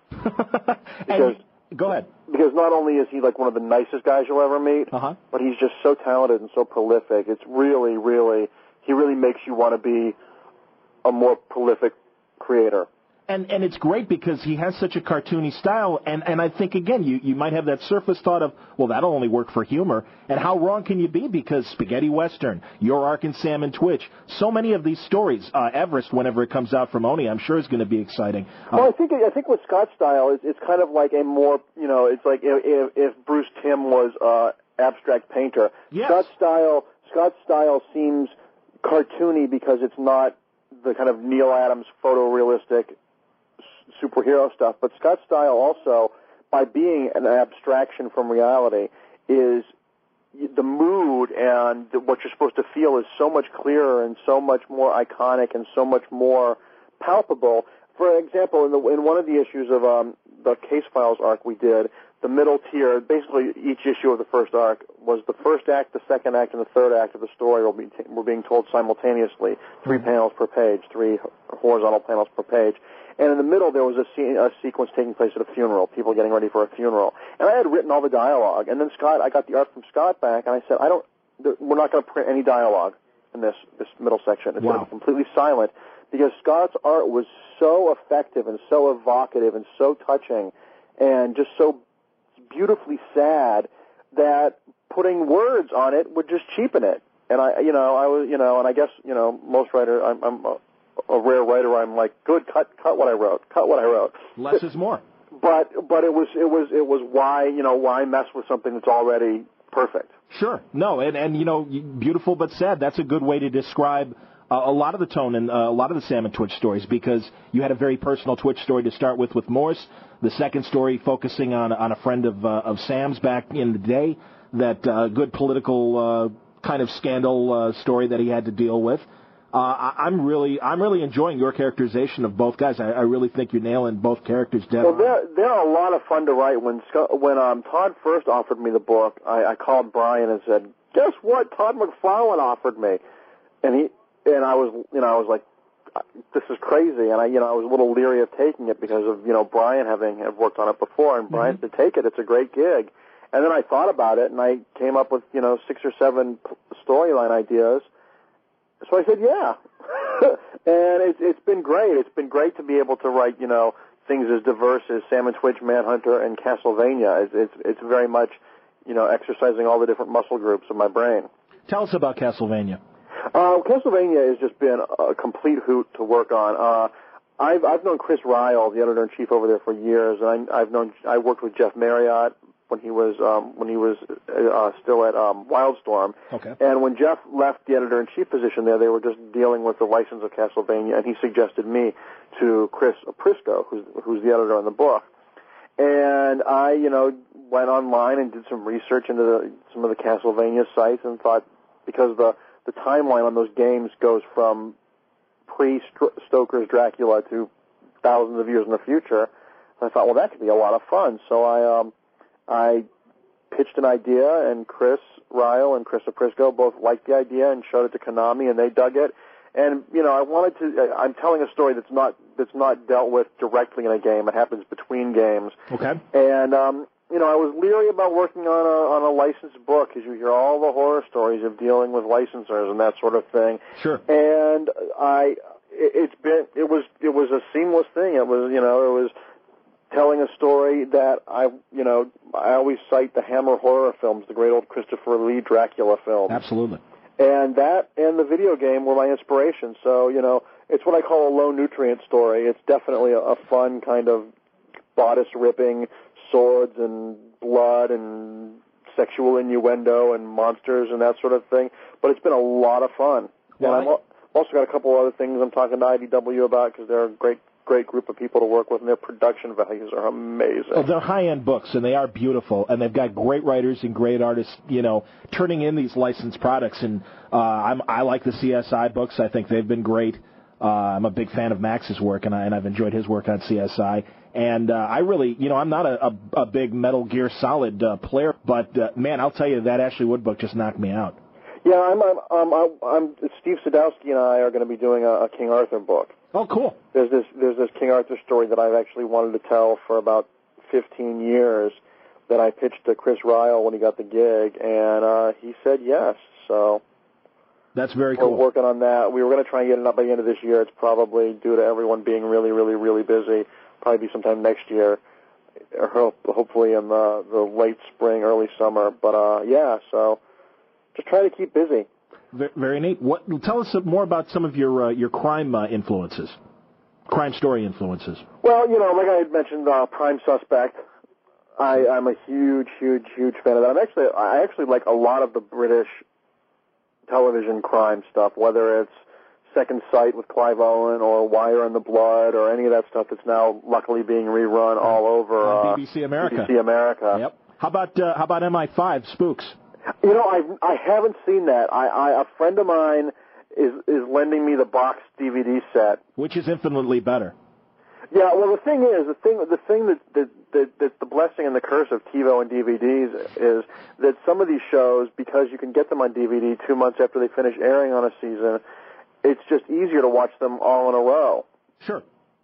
Go ahead. Because not only is he like one of the nicest guys you'll ever meet, but he's just so talented and so prolific. It's really, really, he really makes you want to be a more prolific creator. And it's great because he has such a cartoony style, and I think, again, you might have that surface thought of, well, that'll only work for humor, and how wrong can you be? Because Spaghetti Western, Your Ark and Sam and Twitch, so many of these stories, Everest, whenever it comes out from Oni, I'm sure is going to be exciting. Well, I think with Scott's style, it's kind of like a more, it's like if Bruce Timm was abstract painter. Yes. Scott's style seems cartoony because it's not the kind of Neil Adams photorealistic superhero stuff, but Scott's style also, by being an abstraction from reality, is the mood and what you're supposed to feel is so much clearer and so much more iconic and so much more palpable. For example, in one of the issues of the Case Files arc we did, the middle tier, basically each issue of the first arc was the first act, the second act, and the third act of the story were being told simultaneously, 3 panels per page, 3 horizontal panels per page. And in the middle, there was a sequence taking place at a funeral, people getting ready for a funeral. And I had written all the dialogue. And then I got the art from Scott back, and I said, we're not going to print any dialogue in this middle section. It's going to be completely silent, because Scott's art was so effective and so evocative and so touching and just so beautifully sad that putting words on it would just cheapen it. And and I guess, most writers, I'm a rare writer. I'm like, good, cut what I wrote. Less is more. But it was why mess with something that's already perfect. Sure. No, and beautiful but sad. That's a good way to describe a lot of the tone and a lot of the Sam and Twitch stories, because you had a very personal Twitch story to start with Morse. The second story focusing on a friend of Sam's back in the day, that good political kind of scandal story that he had to deal with. I'm really enjoying your characterization of both guys. I really think you're nailing both characters dead. Well, they're a lot of fun to write. When Todd first offered me the book, I called Brian and said, "Guess what? Todd McFarlane offered me," and I was like, "This is crazy." And I was a little leery of taking it because of Brian have worked on it before, and Brian said, "Take it. It's a great gig." And then I thought about it, and I came up with 6 or 7 storyline ideas. So I said, yeah. And it's been great. It's been great to be able to write, things as diverse as Sam and Twitch, Manhunter, and Castlevania. It's very much, exercising all the different muscle groups of my brain. Tell us about Castlevania. Castlevania has just been a complete hoot to work on. I've known Chris Ryall, the editor-in-chief over there, for years, and I worked with Jeff Marriott when he was still at Wildstorm. Okay. And when Jeff left the editor-in-chief position there, they were just dealing with the license of Castlevania, and he suggested me to Chris Prisco, who's the editor on the book. And I, went online and did some research into some of the Castlevania sites, and thought, because the timeline on those games goes from pre-Stoker's Dracula to thousands of years in the future, I thought, well, that could be a lot of fun. So I pitched an idea, and Chris Ryall and Chris Prisco both liked the idea and showed it to Konami, and they dug it. And I'm telling a story that's not dealt with directly in a game. It happens between games. Okay. And I was leery about working on a licensed book, because you hear all the horror stories of dealing with licensors and that sort of thing. Sure. And it was a seamless thing. It was telling a story that I always cite the Hammer horror films, the great old Christopher Lee Dracula film. Absolutely. And that and the video game were my inspiration. So, it's what I call a low nutrient story. It's definitely a fun kind of bodice-ripping, swords and blood and sexual innuendo and monsters and that sort of thing. But it's been a lot of fun. Well, and I've also got a couple other things I'm talking to IDW about, because they're a great great group of people to work with, and their production values are amazing. Oh, they're high-end books, and they are beautiful, and they've got great writers and great artists, turning in these licensed products. And I like the CSI books. I think they've been great. I'm a big fan of Max's work, and I've enjoyed his work on CSI. And I really, I'm not a big Metal Gear Solid player, but man, I'll tell you, that Ashley Wood book just knocked me out. Yeah, I'm Steve Sadowski and I are going to be doing a King Arthur book. Oh, cool. There's this King Arthur story that I've actually wanted to tell for about 15 years that I pitched to Chris Ryle when he got the gig, and he said yes. So that's very cool. We're working on that. We were going to try and get it up by the end of this year. It's probably, due to everyone being really, really, really busy, probably be sometime next year, or hopefully in the late spring, early summer. But yeah, so just trying to keep busy. Very neat. Tell us more about some of your crime influences, crime story influences. Well, like I had mentioned, Prime Suspect. I'm a huge, huge, huge fan of that. I actually like a lot of the British television crime stuff, whether it's Second Sight with Clive Owen or Wire in the Blood or any of that stuff that's now luckily being rerun all over BBC America. BBC America. Yep. How about MI5 Spooks? I haven't seen that. A friend of mine is lending me the box DVD set, which is infinitely better. Yeah, well, the thing that's the blessing and the curse of TiVo and DVDs is that some of these shows, because you can get them on DVD 2 months after they finish airing on a season, it's just easier to watch them all in a row. Sure.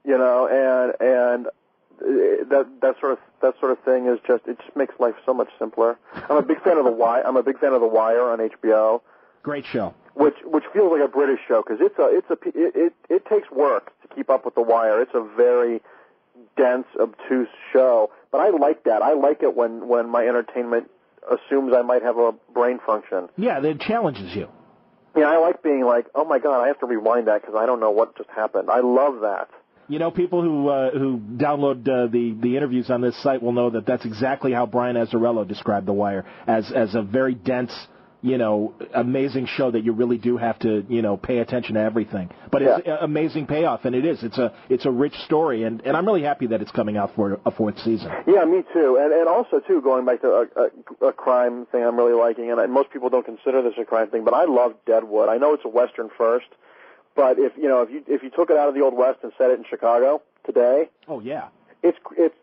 And that sort of thing is just, it just makes life so much simpler. I'm a big fan of The Wire. I'm a big fan of The Wire on HBO. Great show. Which feels like a British show because it takes work to keep up with The Wire. It's a very dense, obtuse show, but I like that. I like it when my entertainment assumes I might have a brain function. Yeah, it challenges you. Yeah, I like being like, oh my God, I have to rewind that because I don't know what just happened. I love that. People who download the interviews on this site will know that that's exactly how Brian Azzarello described The Wire, as a very dense, amazing show that you really do have to, pay attention to everything. But it's an amazing payoff, and it is. It's a rich story, and I'm really happy that it's coming out for a fourth season. Yeah, me too. And also, too, going back to a crime thing I'm really liking, and most people don't consider this a crime thing, but I love Deadwood. I know it's a Western first, but if you took it out of the Old West and set it in Chicago today, oh yeah, it's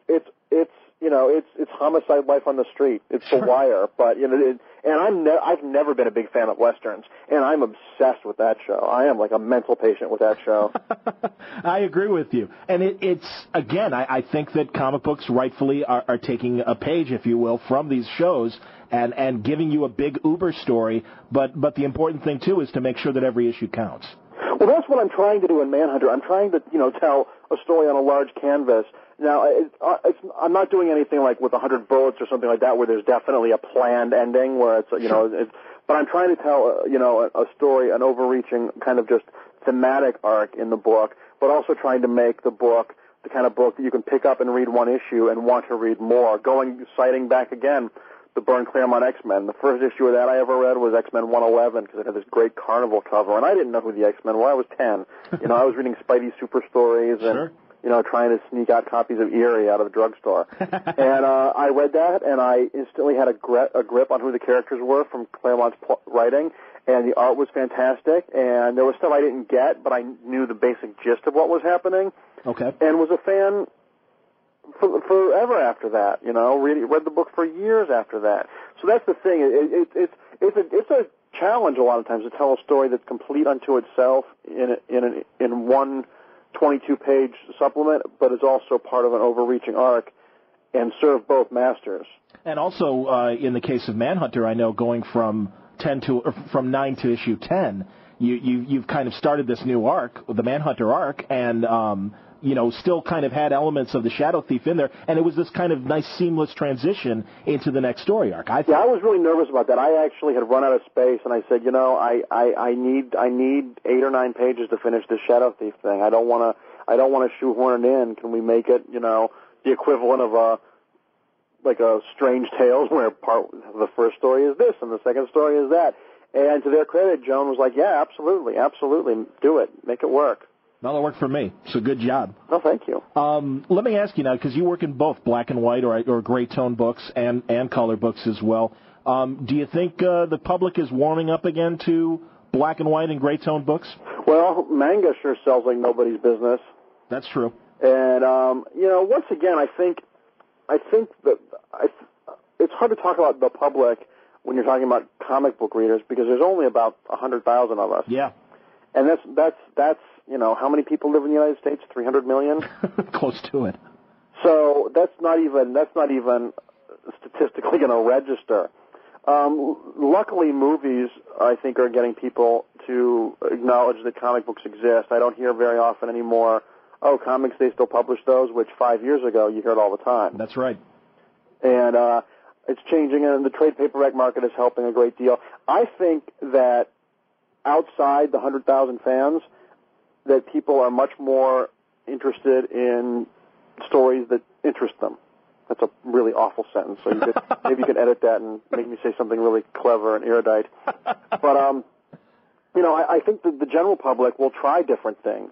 homicide life on the street. It's The Wire, but I've never been a big fan of westerns, and I'm obsessed with that show. I am like a mental patient with that show. I agree with you, and it's again, I think that comic books rightfully are taking a page, if you will, from these shows and giving you a big Uber story. But the important thing too is to make sure that every issue counts. Well, that's what I'm trying to do in Manhunter. I'm trying to, tell a story on a large canvas. Now, I'm not doing anything like with 100 bullets or something like that, where there's definitely a planned ending, where it's, but I'm trying to tell, a story, an overreaching kind of just thematic arc in the book, but also trying to make the book the kind of book that you can pick up and read one issue and want to read more. Citing back again, the Byrne Claremont X-Men. The first issue of that I ever read was X-Men 111 because it had this great carnival cover, and I didn't know who the X-Men were. I was 10. I was reading Spidey Super Stories and, trying to sneak out copies of Eerie out of the drugstore. And I read that, and I instantly had a grip on who the characters were from Claremont's writing, and the art was fantastic, and there was stuff I didn't get, but I knew the basic gist of what was happening. Okay. And was a fan forever after that, read the book for years after that. So that's the thing. It's a challenge a lot of times to tell a story that's complete unto itself in one 22-page supplement, but is also part of an overreaching arc and serve both masters. And also, in the case of Manhunter, I know going from 9 to issue 10, you've kind of started this new arc, the Manhunter arc, and still kind of had elements of the Shadow Thief in there, and it was this kind of nice seamless transition into the next story arc. I was really nervous about that. I actually had run out of space, and I said, I need 8 or 9 pages to finish this Shadow Thief thing. I don't want to shoehorn it in. Can we make it, the equivalent of a Strange Tales, where the first story is this and the second story is that? And to their credit, Joan was like, yeah, absolutely, do it, make it work. That'll work for me. So good job. No, thank you. Let me ask you now, because you work in both black and white or gray tone books and color books as well. Do you think the public is warming up again to black and white and gray tone books? Well, manga sure sells like nobody's business. That's true. And once again, I think that it's hard to talk about the public when you're talking about comic book readers because there's only about 100,000 of us. Yeah. And that's how many people live in the United States? 300 million? Close to it. So that's not even statistically going to register. Luckily, movies, I think, are getting people to acknowledge that comic books exist. I don't hear very often anymore, oh, comics, they still publish those, which 5 years ago you heard all the time. That's right. And it's changing, and the trade paperback market is helping a great deal. I think that outside the 100,000 fans, that people are much more interested in stories that interest them. That's a really awful sentence, so maybe you could edit that and make me say something really clever and erudite. But, I think that the general public will try different things.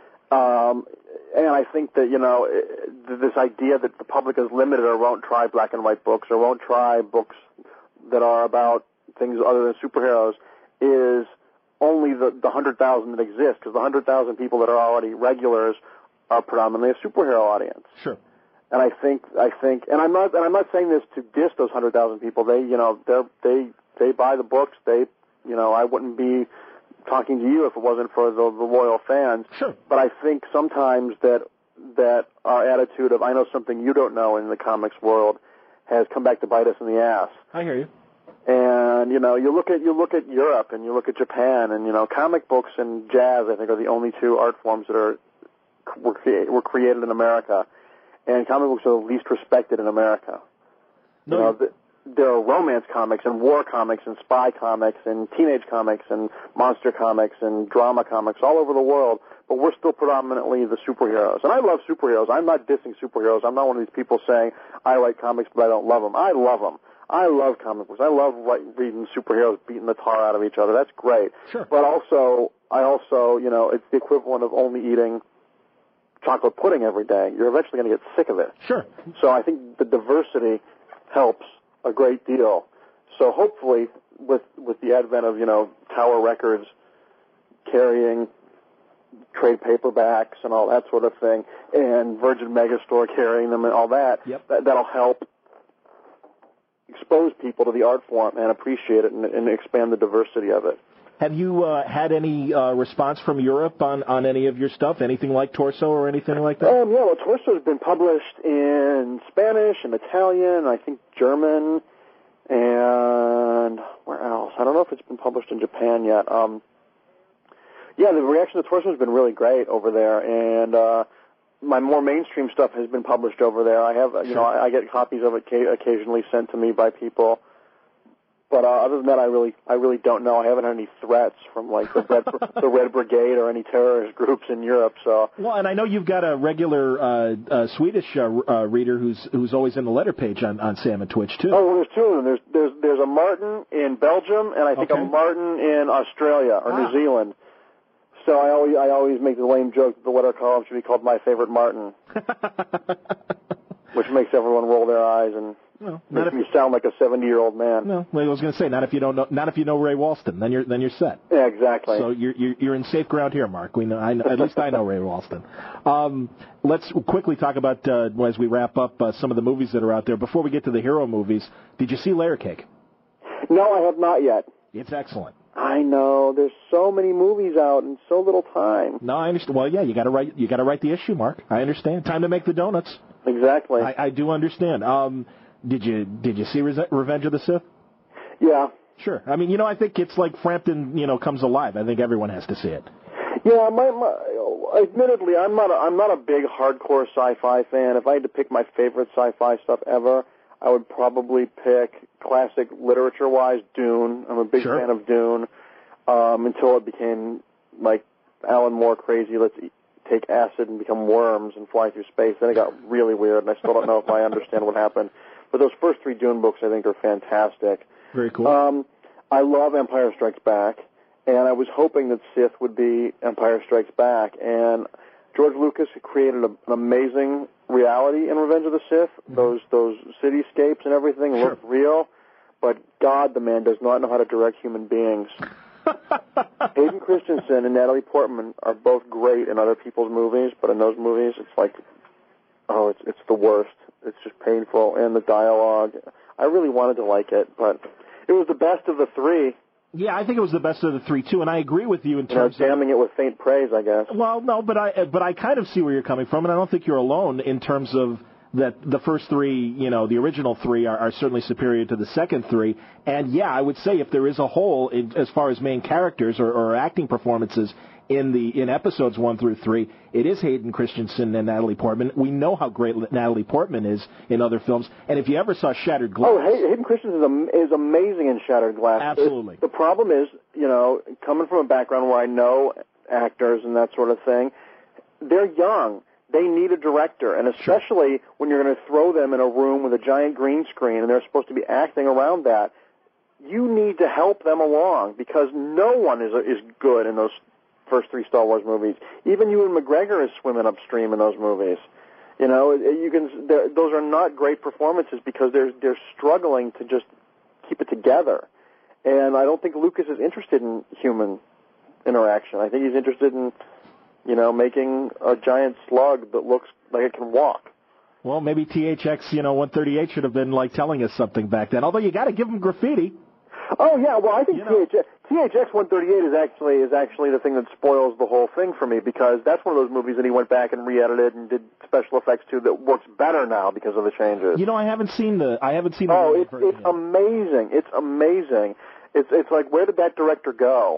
And I think that, this idea that the public is limited or won't try black and white books or won't try books that are about things other than superheroes is only the 100,000 that exist, because the 100,000 people that are already regulars are predominantly a superhero audience. Sure. And I think, and I'm not saying this to diss those 100,000 people. They buy the books. I wouldn't be talking to you if it wasn't for the loyal fans. Sure. But I think sometimes that our attitude of I know something you don't know in the comics world has come back to bite us in the ass. I hear you. And you look at Europe and you look at Japan, and comic books and jazz, I think, are the only two art forms that were created in America, and comic books are the least respected in America. No. There are romance comics and war comics and spy comics and teenage comics and monster comics and drama comics all over the world, but we're still predominantly the superheroes. And I love superheroes. I'm not dissing superheroes. I'm not one of these people saying I like comics but I don't love them. I love them. I love comic books. I love reading superheroes beating the tar out of each other. That's great. Sure. But I also, it's the equivalent of only eating chocolate pudding every day. You're eventually going to get sick of it. Sure. So I think the diversity helps a great deal. So hopefully, with the advent of Tower Records carrying trade paperbacks and all that sort of thing, and Virgin Megastore carrying them and all that, yep. That'll help expose people to the art form and appreciate it and expand the diversity of it. Have you had any response from Europe on any of your stuff? Anything like Torso or anything like that? Well, Torso has been published in Spanish and Italian, I think German, and where else? I don't know if it's been published in Japan yet. The reaction to Torso has been really great over there, and my more mainstream stuff has been published over there. I have, I get copies of it occasionally sent to me by people. But other than that, I really don't know. I haven't had any threats from like the Red Brigade or any terrorist groups in Europe. So well, and I know you've got a regular Swedish reader who's always in the letter page on Sam and Twitch too. Oh, well, there's two of them. There's a Martin in Belgium, and I think a Martin in Australia or New Zealand. So I always make the lame joke that the letter column should be called My Favorite Martin, which makes everyone roll their eyes and. Well, makes me sound like a 70-year-old man. No, I was going to say not if you know Ray Walston. Then you're set. Yeah, exactly. So you're in safe ground here, Mark. We know. At least I know Ray Walston. Let's quickly talk about as we wrap up some of the movies that are out there. Before we get to the hero movies, did you see Layer Cake? No, I have not yet. It's excellent. I know. There's so many movies out and so little time. No, I understand. Well, yeah, you got to write the issue, Mark. I understand. Time to make the donuts. Exactly. I do understand. Did you see Revenge of the Sith? Yeah. Sure. I mean, I think it's like Frampton, comes alive. I think everyone has to see it. Yeah, admittedly, I'm not a big hardcore sci-fi fan. If I had to pick my favorite sci-fi stuff ever, I would probably pick classic literature-wise Dune. I'm a big fan of Dune. Until it became like Alan Moore crazy. Let's take acid and become worms and fly through space. Then it got really weird, and I still don't know if I understand what happened. But those first three Dune books, I think, are fantastic. Very cool. I love Empire Strikes Back, and I was hoping that Sith would be Empire Strikes Back, and George Lucas created an amazing reality in Revenge of the Sith. Those cityscapes and everything look real, but God, the man does not know how to direct human beings. Hayden Christensen and Natalie Portman are both great in other people's movies, but in those movies, it's like, it's the worst. It's just painful, and the dialogue. I really wanted to like it, but it was the best of the three. Yeah, I think it was the best of the three too, and I agree with you in terms of damning it with faint praise, I guess. Well, no, but I kind of see where you're coming from, and I don't think you're alone in terms of that the first three, the original three are certainly superior to the second three. And yeah, I would say if there is a hole as far as main characters or acting performances in episodes 1 through 3, it is Hayden Christensen and Natalie Portman. We know how great Natalie Portman is in other films, and if you ever saw Shattered Glass... Oh, Hayden Christensen is amazing in Shattered Glass. Absolutely. The problem is, coming from a background where I know actors and that sort of thing, they're young. They need a director, and especially when you're going to throw them in a room with a giant green screen and they're supposed to be acting around that, you need to help them along, because no one is good in those first 3 Star Wars movies. Even Ewan McGregor is swimming upstream in those movies. Those are not great performances because they're struggling to just keep it together. And I don't think Lucas is interested in human interaction. I think he's interested in making a giant slug that looks like it can walk. Well, maybe THX 138 should have been telling us something back then. Although you got to give him graffiti. Oh yeah, well I think THX 138 is actually the thing that spoils the whole thing for me, because that's one of those movies that he went back and re-edited and did special effects to that works better now because of the changes. I haven't seen the. Oh, it's amazing! It's amazing. It's like, where did that director go?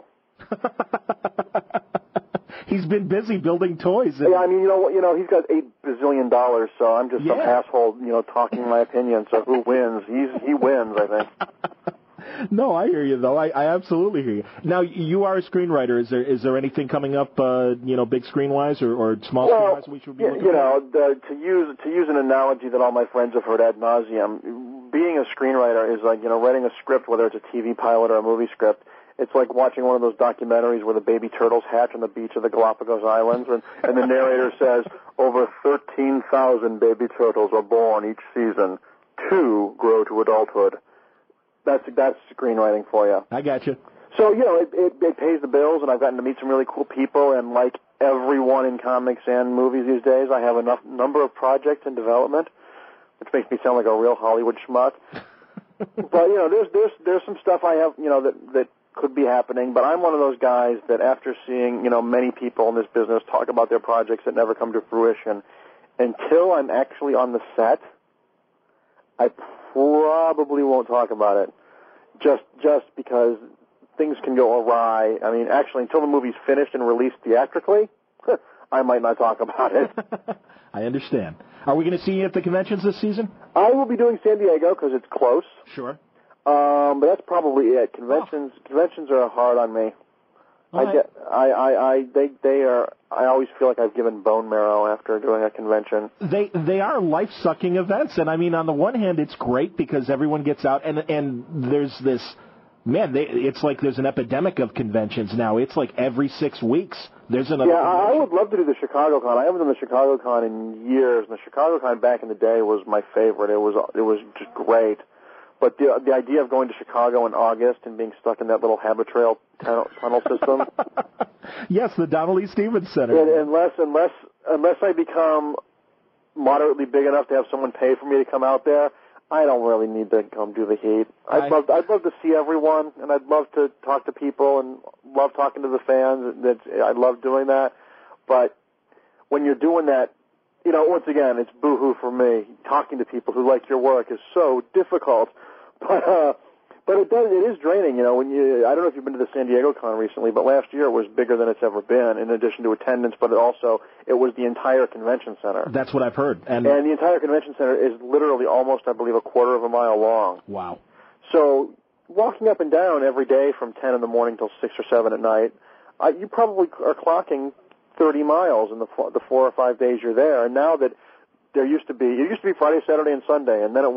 He's been busy building toys. Yeah, I mean, he's got $8 bazillion, so I'm just some asshole, talking my opinion. So who wins? He wins, I think. No, I hear you though. I absolutely hear you. Now, you are a screenwriter. Is there anything coming up, big screen wise or small screen wise we should be looking for? To use an analogy that all my friends have heard ad nauseum, being a screenwriter is like writing a script, whether it's a TV pilot or a movie script. It's like watching one of those documentaries where the baby turtles hatch on the beach of the Galapagos Islands, and the narrator says, over 13,000 baby turtles are born each season. 2 grow to adulthood. That's screenwriting for you. I got you. So, it pays the bills, and I've gotten to meet some really cool people, and like everyone in comics and movies these days, I have enough number of projects in development, which makes me sound like a real Hollywood schmuck. But, there's some stuff I have, that could be happening, but I'm one of those guys that after seeing, many people in this business talk about their projects that never come to fruition, until I'm actually on the set, I probably won't talk about it. Just because things can go awry. I mean, actually, until the movie's finished and released theatrically, I might not talk about it. I understand. Are we going to see you at the conventions this season? I will be doing San Diego because it's close. Sure. But that's probably it. Conventions are hard on me. I always feel like I've given bone marrow after doing a convention. They are life-sucking events, and I mean, on the one hand, it's great because everyone gets out, and there's this, it's like there's an epidemic of conventions now. It's like every 6 weeks there's another convention. I would love to do the Chicago Con. I haven't done the Chicago Con in years, and the Chicago Con back in the day was my favorite. It was just great. But the idea of going to Chicago in August and being stuck in that little Habitrail tunnel system. Yes, the Donald E. Stevens Center. Unless I become moderately big enough to have someone pay for me to come out there, I don't really need to come do the heat. I'd love to see everyone, and I'd love to talk to people, and love talking to the fans. I love doing that. But when you're doing that, once again, it's boo-hoo for me. Talking to people who like your work is so difficult. But it is draining, I don't know if you've been to the San Diego Con recently, but last year it was bigger than it's ever been, in addition to attendance, but it was the entire convention center. That's what I've heard. And the entire convention center is literally almost, I believe, a quarter of a mile long. Wow. So walking up and down every day from 10 in the morning till 6 or 7 at night, you probably are clocking 30 miles in the 4 or 5 days you're there. And now that it used to be Friday, Saturday, and Sunday, and then it was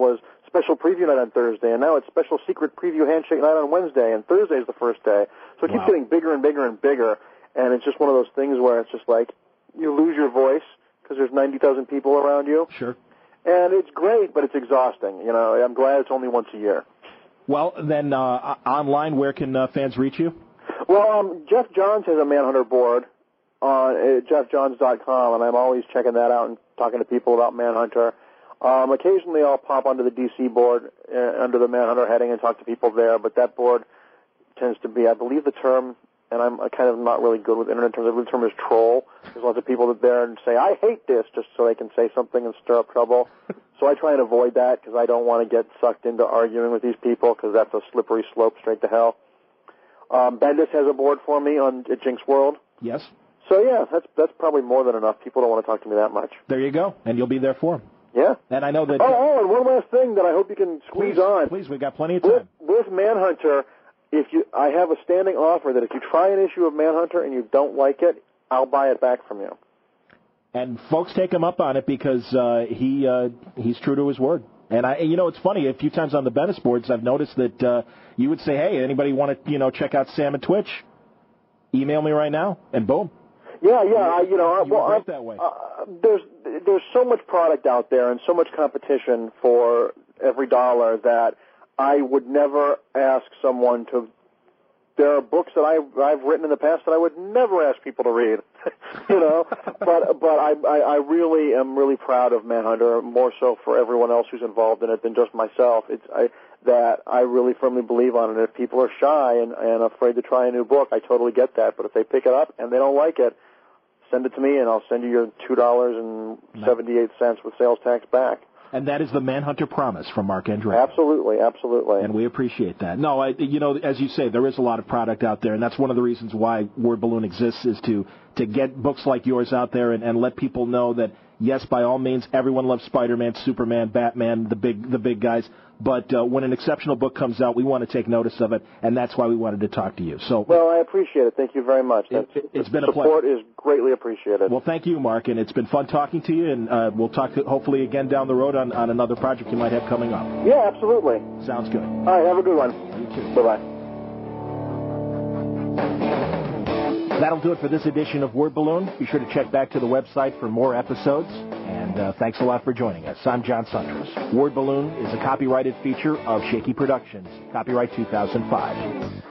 special preview night on Thursday, and now it's special secret preview handshake night on Wednesday, and Thursday's the first day. So it keeps getting bigger and bigger and bigger, and it's just one of those things where it's just like you lose your voice because there's 90,000 people around you. Sure. And it's great, but it's exhausting. You know, I'm glad it's only once a year. Well, then online, where can fans reach you? Well, Jeff Johns has a Manhunter board on jeffjohns.com, and I'm always checking that out and talking to people about Manhunter. Occasionally I'll pop onto the DC board under the Manhunter heading and talk to people there, but that board tends to be, I believe the term, and I'm kind of not really good with internet terms, I believe the term is troll. There's lots of people that there and say, I hate this, just so they can say something and stir up trouble. So I try and avoid that because I don't want to get sucked into arguing with these people because that's a slippery slope straight to hell. Bendis has a board for me at Jinx World. Yes. So, yeah, that's probably more than enough. People don't want to talk to me that much. There you go, and you'll be there for them. Yeah. And I know that... and one last thing that I hope you can squeeze on. Please, we've got plenty of time. With Manhunter, I have a standing offer that if you try an issue of Manhunter and you don't like it, I'll buy it back from you. And folks take him up on it because he's true to his word. And it's funny, a few times on the Bendis boards I've noticed that you would say, hey, anybody want to, check out Sam and Twitch? Email me right now, and boom. Yeah, that way. There's so much product out there and so much competition for every dollar that I would never ask someone to. There are books that I've written in the past that I would never ask people to read, But I really am really proud of Manhunter, more so for everyone else who's involved in it than just myself. That I really firmly believe on it. If people are shy and afraid to try a new book, I totally get that. But if they pick it up and they don't like it, send it to me and I'll send you your $2.78 with sales tax back. And that is the Manhunter promise from Mark Andreyko. Absolutely, absolutely. And we appreciate that. No, as you say, there is a lot of product out there, and that's one of the reasons why Word Balloon exists, is to get books like yours out there and let people know that, yes, by all means, everyone loves Spider-Man, Superman, Batman, the big guys. But when an exceptional book comes out, we want to take notice of it, and that's why we wanted to talk to you. So, well, I appreciate it. Thank you very much. It's been a pleasure. Support is greatly appreciated. Well, thank you, Mark, and it's been fun talking to you, and we'll talk hopefully again down the road on another project you might have coming up. Yeah, absolutely. Sounds good. All right, have a good one. You too. Bye-bye. That'll do it for this edition of Word Balloon. Be sure to check back to the website for more episodes. And thanks a lot for joining us. I'm John Suntress. Word Balloon is a copyrighted feature of Shaky Productions. Copyright 2005.